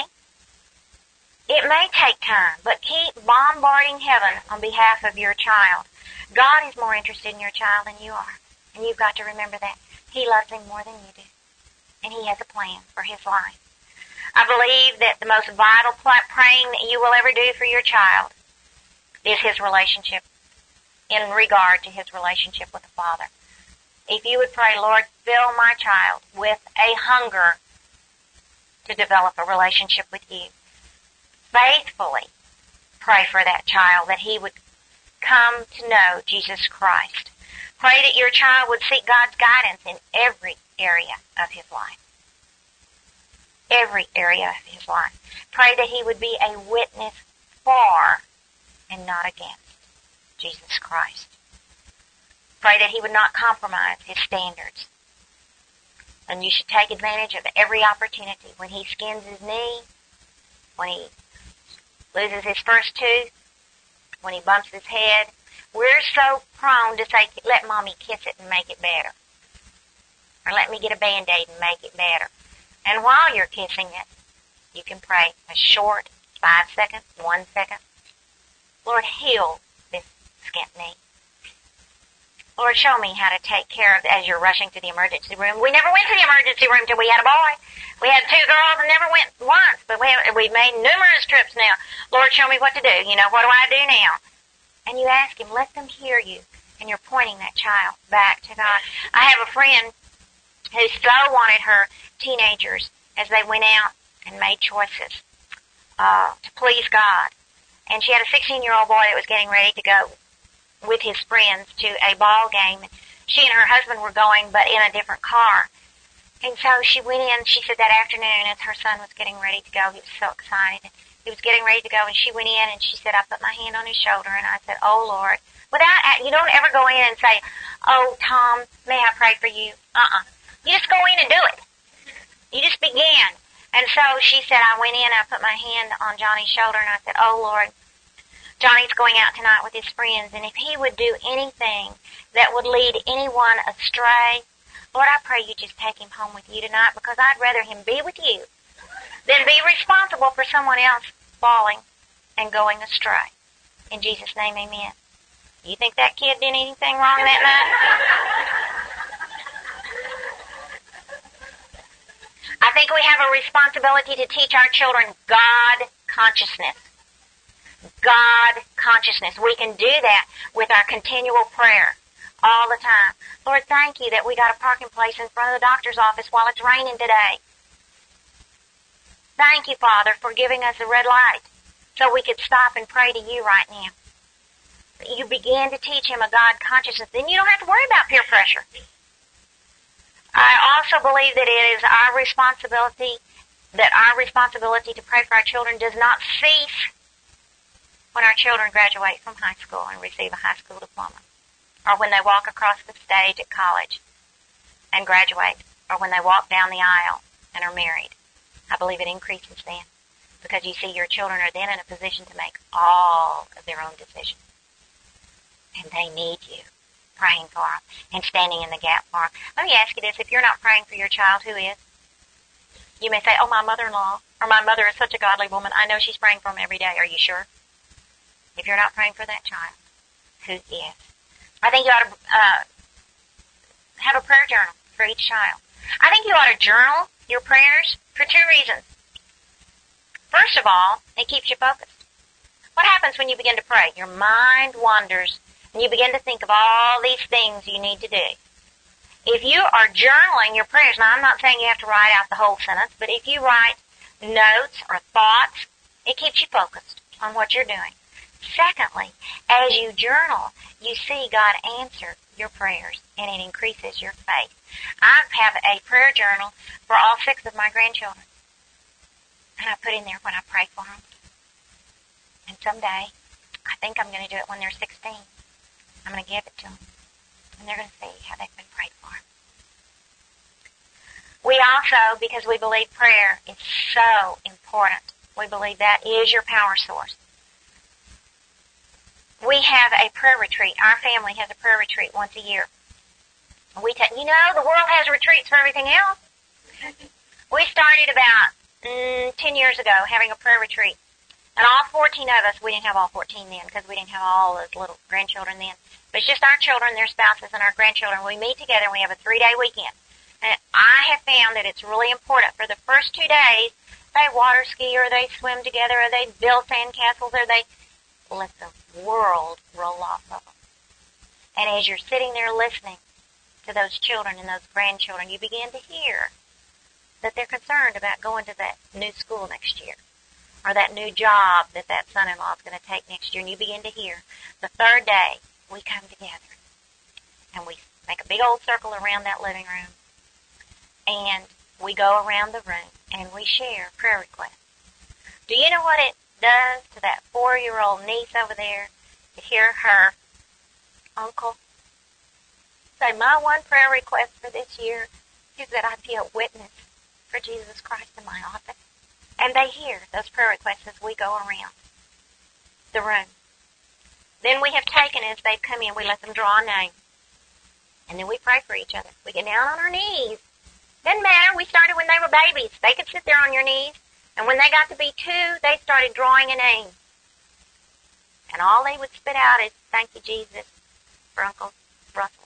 It may take time, but keep bombarding heaven on behalf of your child. God is more interested in your child than you are, and you've got to remember that. He loves him more than you do, and he has a plan for his life. I believe that the most vital praying that you will ever do for your child is his relationship, in regard to his relationship with the Father. If you would pray, Lord, fill my child with a hunger to develop a relationship with you. Faithfully pray for that child that he would come to know Jesus Christ. Pray that your child would seek God's guidance in every area of his life. Every area of his life. Pray that he would be a witness for and not against Jesus Christ. Pray that he would not compromise his standards. And you should take advantage of every opportunity. When he skins his knee, when he loses his first tooth, when he bumps his head, we're so prone to say, let Mommy kiss it and make it better. Or let me get a Band-Aid and make it better. And while you're kissing it, you can pray a short 5 seconds, 1 second. Lord, heal this skint knee. Lord, show me how to take care of it as you're rushing to the emergency room. We never went to the emergency room till we had a boy. We had 2 girls and never went once, but we've made numerous trips now. Lord, show me what to do. What do I do now? And you ask him, let them hear you. And you're pointing that child back to God. I have a friend who so wanted her teenagers as they went out and made choices to please God. And she had a 16-year-old boy that was getting ready to go with his friends to a ball game. She and her husband were going, but in a different car. And so she went in, she said that afternoon as her son was getting ready to go, he was so excited. He was getting ready to go, and she went in, and she said, I put my hand on his shoulder, and I said, oh, Lord. You don't ever go in and say, oh, Tom, may I pray for you? You just go in and do it. You just begin. And so she said, I went in, I put my hand on Johnny's shoulder, and I said, oh, Lord, Johnny's going out tonight with his friends, and if he would do anything that would lead anyone astray, Lord, I pray you just take him home with you tonight, because I'd rather him be with you than be responsible for someone else falling and going astray. In Jesus' name, amen. You think that kid did anything wrong that night? I think we have a responsibility to teach our children God consciousness. God consciousness. We can do that with our continual prayer all the time. Lord, thank you that we got a parking place in front of the doctor's office while it's raining today. Thank you, Father, for giving us a red light so we could stop and pray to you right now. You begin to teach him a God consciousness. Then you don't have to worry about peer pressure. I also believe that it is our responsibility to pray for our children does not cease when our children graduate from high school and receive a high school diploma, or when they walk across the stage at college and graduate, or when they walk down the aisle and are married. I believe it increases then, because you see your children are then in a position to make all of their own decisions. And they need you praying for them and standing in the gap for them. Let me ask you this. If you're not praying for your child, who is? You may say, oh, my mother-in-law, or my mother is such a godly woman. I know she's praying for them every day. Are you sure? If you're not praying for that child, who is? I think you ought to have a prayer journal for each child. I think you ought to journal your prayers for two reasons. First of all, it keeps you focused. What happens when you begin to pray? Your mind wanders, and you begin to think of all these things you need to do. If you are journaling your prayers, now I'm not saying you have to write out the whole sentence, but if you write notes or thoughts, it keeps you focused on what you're doing. Secondly, as you journal, you see God answer your prayers, and it increases your faith. I have a prayer journal for all 6 of my grandchildren, and I put in there when I pray for them. And someday, I think I'm going to do it when they're 16. I'm going to give it to them, and they're going to see how they've been prayed for. We also, because we believe prayer is so important, we believe that is your power source. We have a prayer retreat. Our family has a prayer retreat once a year. The world has retreats for everything else. We started about 10 years ago having a prayer retreat. And all 14 of us, we didn't have all 14 then because we didn't have all those little grandchildren then. But it's just our children, their spouses, and our grandchildren. We meet together and we have a 3-day weekend. And I have found that it's really important. For the first 2 days, they water ski or they swim together or they build sandcastles or they let the world roll off of them. And as you're sitting there listening to those children and those grandchildren, you begin to hear that they're concerned about going to that new school next year or that new job that son-in-law is going to take next year. And you begin to hear. The third day, we come together and we make a big old circle around that living room. And we go around the room and we share prayer requests. Do you know what it does to that 4-year-old niece over there to hear her uncle say, my one prayer request for this year is that I be a witness for Jesus Christ in my office. And they hear those prayer requests as we go around the room. Then we have taken, as they've come in, we let them draw a name. And then we pray for each other. We get down on our knees. Doesn't matter. We started when they were babies. They could sit there on your knees. And when they got to be 2, they started drawing a name. And all they would spit out is, thank you, Jesus, for Uncle Russell.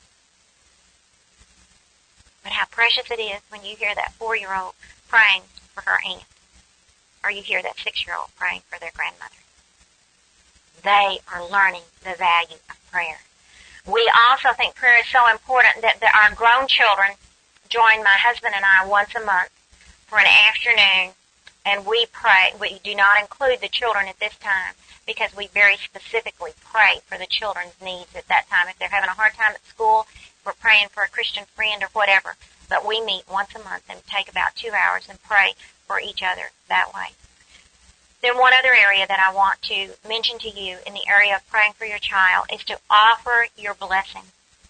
But how precious it is when you hear that 4-year-old praying for her aunt. Or you hear that 6-year-old praying for their grandmother. They are learning the value of prayer. We also think prayer is so important that our grown children join my husband and I once a month for an afternoon. And we pray. We do not include the children at this time because we very specifically pray for the children's needs at that time. If they're having a hard time at school, we're praying for a Christian friend or whatever. But we meet once a month and take about 2 hours and pray for each other that way. Then one other area that I want to mention to you in the area of praying for your child is to offer your blessing.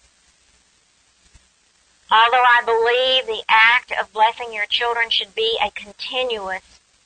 Although I believe the act of blessing your children should be a continuous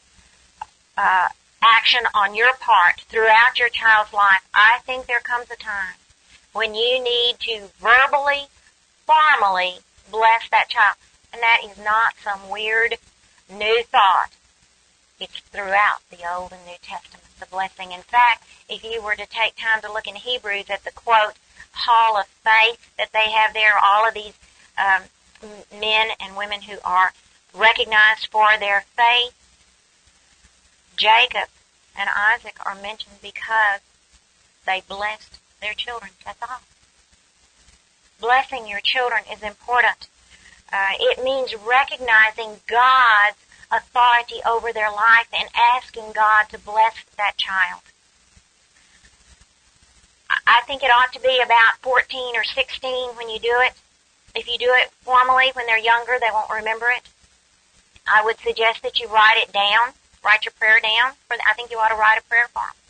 action on your part throughout your child's life, I think there comes a time when you need to verbally, formally bless that child. And that is not some weird new thought. It's throughout the Old and New Testaments, the blessing. In fact, if you were to take time to look in Hebrews at the, quote, hall of faith that they have there, all of these men and women who are recognized for their faith. Jacob and Isaac are mentioned because they blessed their children. That's all. Blessing your children is important. It means recognizing God's authority over their life and asking God to bless that child. I think it ought to be about 14 or 16 when you do it. If you do it formally when they're younger, they won't remember it. I would suggest that you write it down. Write your prayer down. I think you ought to write a prayer for them.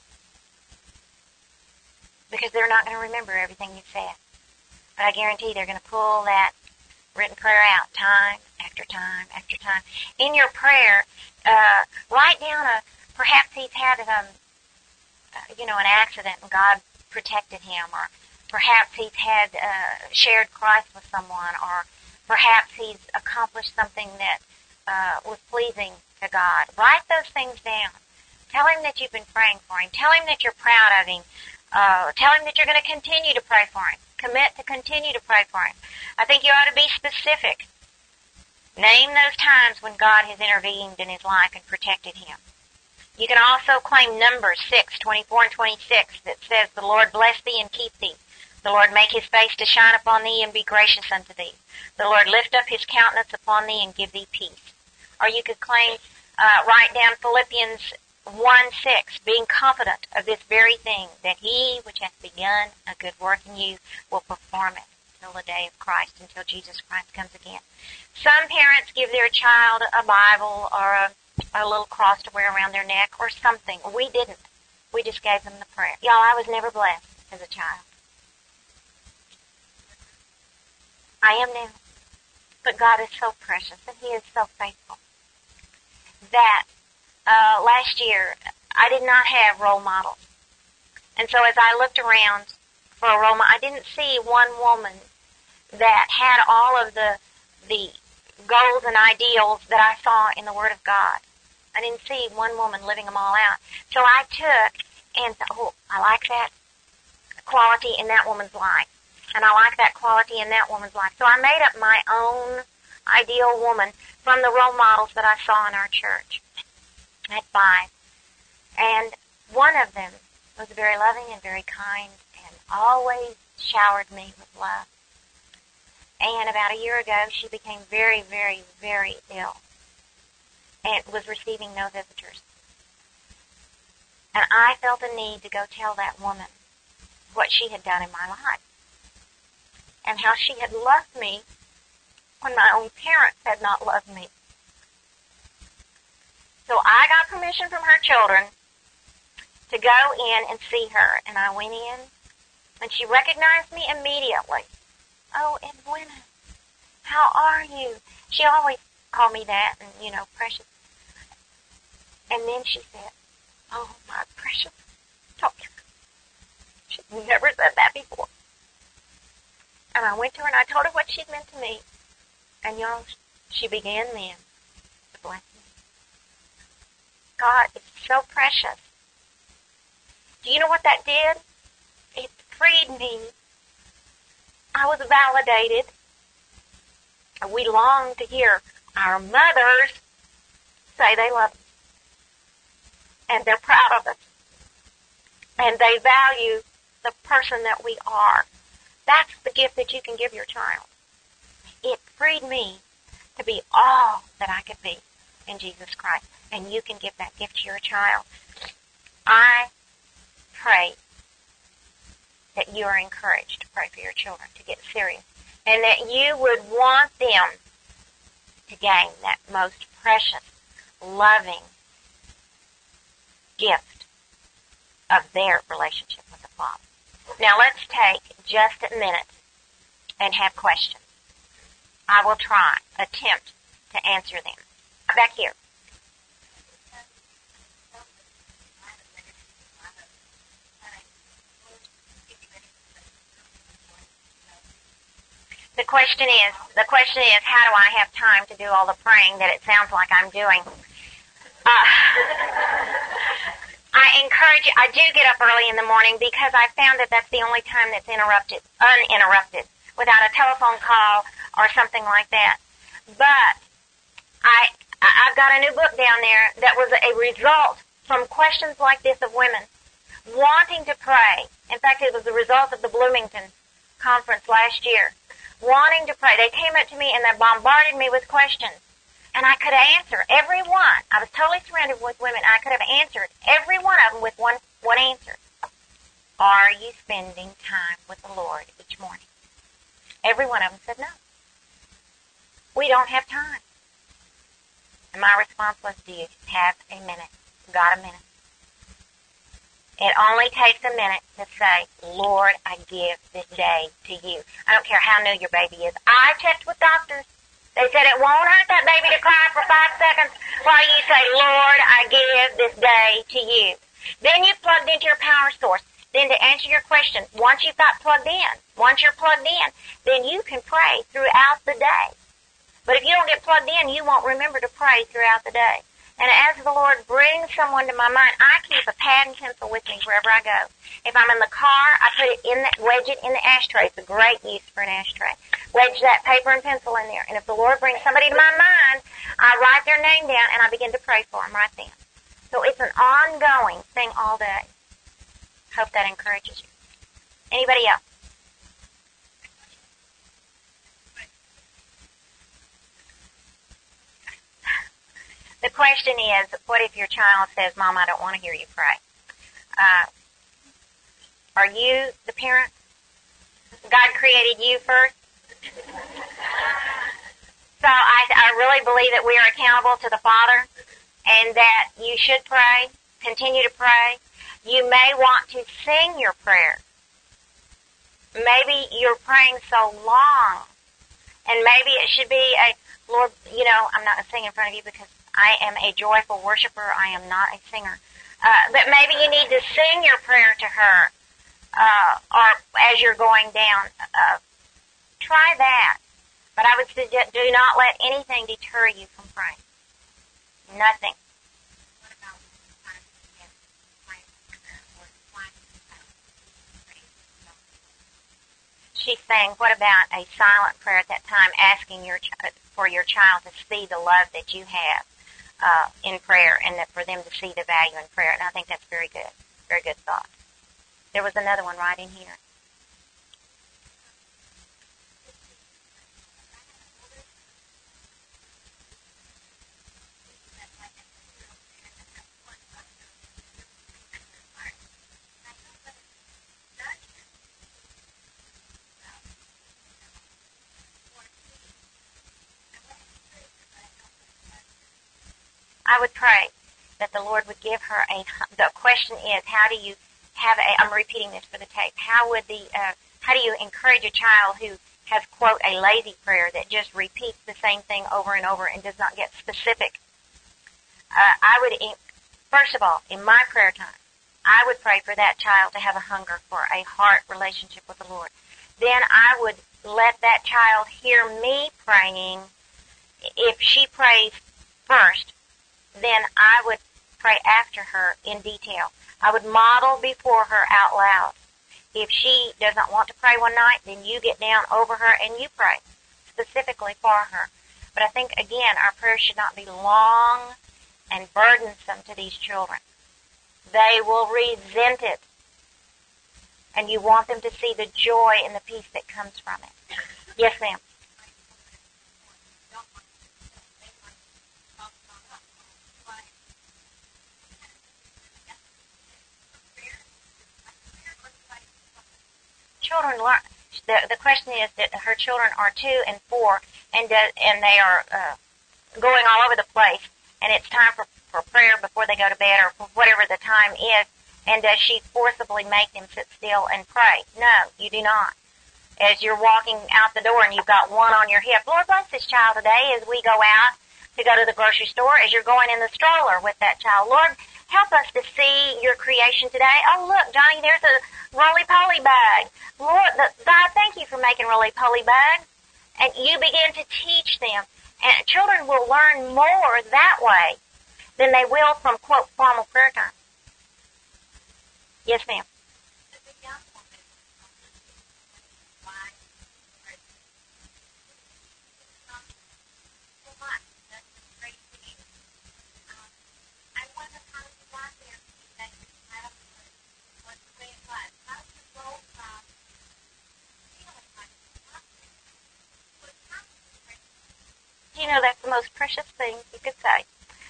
Because they're not going to remember everything you've said. But I guarantee they're going to pull that written prayer out time after time after time. In your prayer, write down perhaps he's had an accident and God protected him, or perhaps he's had shared Christ with someone, or perhaps he's accomplished something that was pleasing to God. Write those things down. Tell him that you've been praying for him. Tell him that you're proud of him. Tell him that you're going to continue to pray for him. Commit to continue to pray for him. I think you ought to be specific. Name those times when God has intervened in his life and protected him. You can also claim Numbers 6:24 and 26 that says, "The Lord bless thee and keep thee. The Lord make his face to shine upon thee and be gracious unto thee. The Lord lift up his countenance upon thee and give thee peace." Or you could write down Philippians 1:6, "Being confident of this very thing, that he which hath begun a good work in you will perform it till the day of Christ, until Jesus Christ comes again." Some parents give their child a Bible or a little cross to wear around their neck or something. We didn't. We just gave them the prayer. Y'all, I was never blessed as a child. I am now. But God is so precious and he is so faithful that last year I did not have role models. And so as I looked around for a role model, I didn't see one woman that had all of the goals and ideals that I saw in the Word of God. I didn't see one woman living them all out. So I took and thought, I like that quality in that woman's life. And I like that quality in that woman's life. So I made up my own ideal woman from the role models that I saw in our church. I had 5. And one of them was very loving and very kind and always showered me with love. And about a year ago, she became very, very, very ill and was receiving no visitors. And I felt a need to go tell that woman what she had done in my life and how she had loved me when my own parents had not loved me. So I got permission from her children to go in and see her. And I went in, and she recognized me immediately. "Oh, Edwina, how are you?" She always called me that, and, precious. And then she said, "Oh, my precious daughter." She'd never said that before. And I went to her, and I told her what she'd meant to me. And, she began then to bless me. God is so precious. Do you know what that did? It freed me. I was validated. We long to hear our mothers say they love us. And they're proud of us. And they value the person that we are. That's the gift that you can give your child. It freed me to be all that I could be in Jesus Christ. And you can give that gift to your child. I pray that you are encouraged to pray for your children, to get serious, and that you would want them to gain that most precious, loving gift of their relationship with the Father. Now let's take just a minute and have questions. I will attempt to answer them. Back here. The question is, how do I have time to do all the praying that it sounds like I'm doing? I encourage you, I do get up early in the morning because I found that that's the only time that's uninterrupted, without a telephone call or something like that. But I've got a new book down there that was a result from questions like this of women wanting to pray. In fact, it was the result of the Bloomington conference last year. Wanting to pray. They came up to me and they bombarded me with questions. And I could answer every one. I was totally surrounded with women. I could have answered every one of them with one answer. Are you spending time with the Lord each morning? Every one of them said no. We don't have time. And my response was, do you have a minute? Got a minute? It only takes a minute to say, Lord, I give this day to you. I don't care how new your baby is. I checked with doctors. They said it won't hurt that baby to cry for 5 seconds while you say, Lord, I give this day to you. Then you've plugged into your power source. Then to answer your question, once you've got plugged in, once you're plugged in, then you can pray throughout the day. But if you don't get plugged in, you won't remember to pray throughout the day. And as the Lord brings someone to my mind, I keep a pad and pencil with me wherever I go. If I'm in the car, I put it in wedge it in the ashtray. It's a great use for an ashtray. Wedge that paper and pencil in there. And if the Lord brings somebody to my mind, I write their name down and I begin to pray for them right then. So it's an ongoing thing all day. Hope that encourages you. Anybody else? The question is, what if your child says, Mom, I don't want to hear you pray? Are you the parent? God created you first? So I really believe that we are accountable to the Father and that you should pray, continue to pray. You may want to sing your prayer. Maybe you're praying so long, and maybe it should be a, Lord, I'm not going to sing in front of you because I am a joyful worshiper. I am not a singer. But maybe you need to sing your prayer to her, or as you're going down. Try that. But I would suggest do not let anything deter you from praying. Nothing. She's saying, what about a silent prayer at that time, asking for your child to see the love that you have in prayer, and that for them to see the value in prayer. And I think that's very good. Very good thought. There was another one right in here. I would pray that the Lord would give her the question is, how do you have I'm repeating this for the tape, how do you encourage a child who has, quote, a lazy prayer that just repeats the same thing over and over and does not get specific? First of all, in my prayer time, I would pray for that child to have a hunger for a heart relationship with the Lord. Then I would let that child hear me praying. If she prays first, then I would pray after her in detail. I would model before her out loud. If she doesn't want to pray one night, then you get down over her and you pray specifically for her. But I think, again, our prayers should not be long and burdensome to these children. They will resent it. And you want them to see the joy and the peace that comes from it. Yes, ma'am. Children learn. The question is that her children are 2 and 4, and they are going all over the place, and it's time for prayer before they go to bed or whatever the time is. And does she forcibly make them sit still and pray? No, you do not. As you're walking out the door and you've got one on your hip, Lord bless this child today as we go out to go to the grocery store, as you're going in the stroller with that child. Lord, help us to see your creation today. Oh, look, Johnny, there's a roly-poly bag. Lord, God, thank you for making roly-poly bags. And you begin to teach them. And children will learn more that way than they will from, quote, formal prayer time. Yes, ma'am. that's the most precious thing you could say.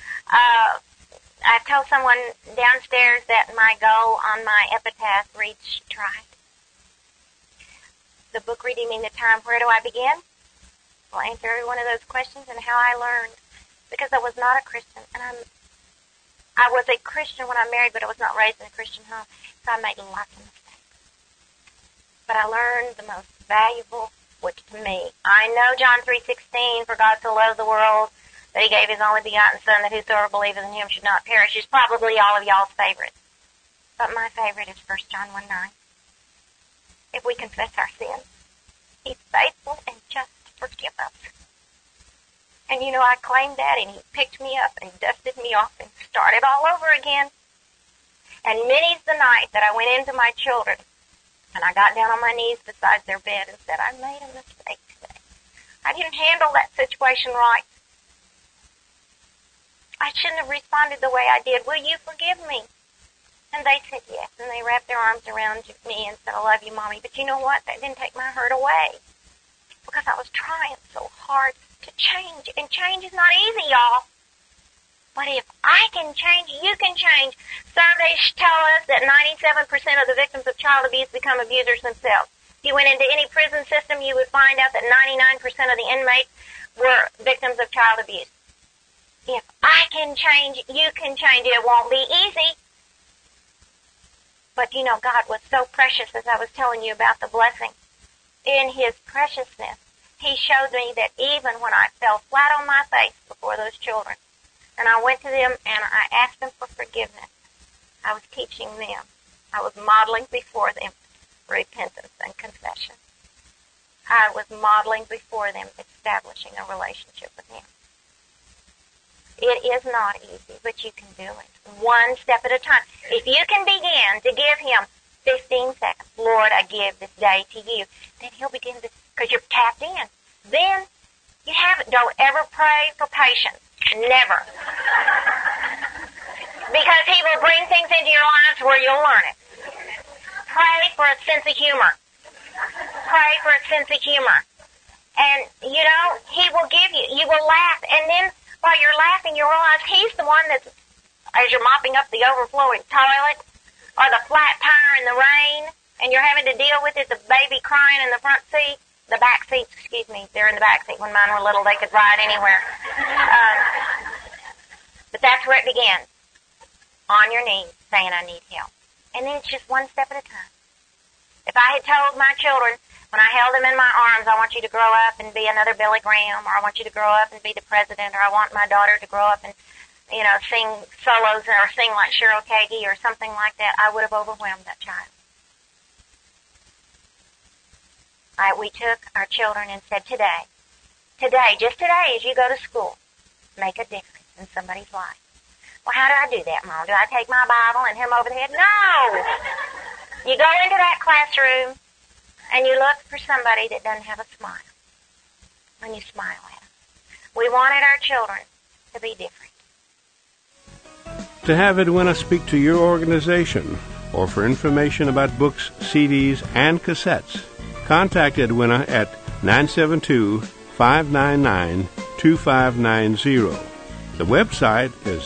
I told someone downstairs that my goal on my epitaph reads tried. The book Redeeming the Time, where do I begin? I'll answer every one of those questions and how I learned. Because I was not a Christian, and I was a Christian when I married, but I was not raised in a Christian home, so I made lots of mistakes. But I learned the most valuable, which to me, I know John 3:16, for God so loved the world that he gave his only begotten Son, that whosoever believeth in him should not perish, is probably all of y'all's favorite. But my favorite is 1 John 1:9. If we confess our sins, he's faithful and just to forgive us. And I claimed that, and he picked me up and dusted me off and started all over again. And many's the night that I went into my children, and I got down on my knees beside their bed and said, I made a mistake today. I didn't handle that situation right. I shouldn't have responded the way I did. Will you forgive me? And they said yes, and they wrapped their arms around me and said, I love you, Mommy. But you know what? That didn't take my hurt away, because I was trying so hard to change, and change is not easy, y'all. But if I can change, you can change. Surveys tell us that 97% of the victims of child abuse become abusers themselves. If you went into any prison system, you would find out that 99% of the inmates were victims of child abuse. If I can change, you can change. It won't be easy. But God was so precious, as I was telling you about the blessing. In his preciousness, he showed me that even when I fell flat on my face before those children, and I went to them and I asked them for forgiveness, I was teaching them. I was modeling before them repentance and confession. I was modeling before them establishing a relationship with him. It is not easy, but you can do it. One step at a time. If you can begin to give him 15 seconds, Lord, I give this day to you, then he'll begin to, because you're tapped in. Then you have it. Don't ever pray for patience. Never. Because he will bring things into your lives where you'll learn it. Pray for a sense of humor. Pray for a sense of humor. And, he will give you will laugh. And then while you're laughing, you realize he's the one that's, as you're mopping up the overflowing toilet, or the flat tire in the rain, and you're having to deal with it, the baby crying in the front seat, the back seats, they're in the back seat. When mine were little, they could ride anywhere. But that's where it began. On your knees, saying, I need help. And then it's just one step at a time. If I had told my children, when I held them in my arms, I want you to grow up and be another Billy Graham, or I want you to grow up and be the president, or I want my daughter to grow up and, sing solos or sing like Cheryl Kagi or something like that, I would have overwhelmed that child. We took our children and said, today, just today, as you go to school, make a difference in somebody's life. Well, how do I do that, Mom? Do I take my Bible and hit them over the head? No! You go into that classroom and you look for somebody that doesn't have a smile. And you smile at them. We wanted our children to be different. To have Edwina speak to your organization, or for information about books, CDs, and cassettes, contact Edwina at 972-599-2590. The website is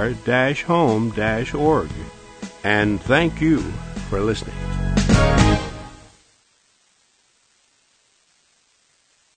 www.host-far-home.org. And thank you for listening.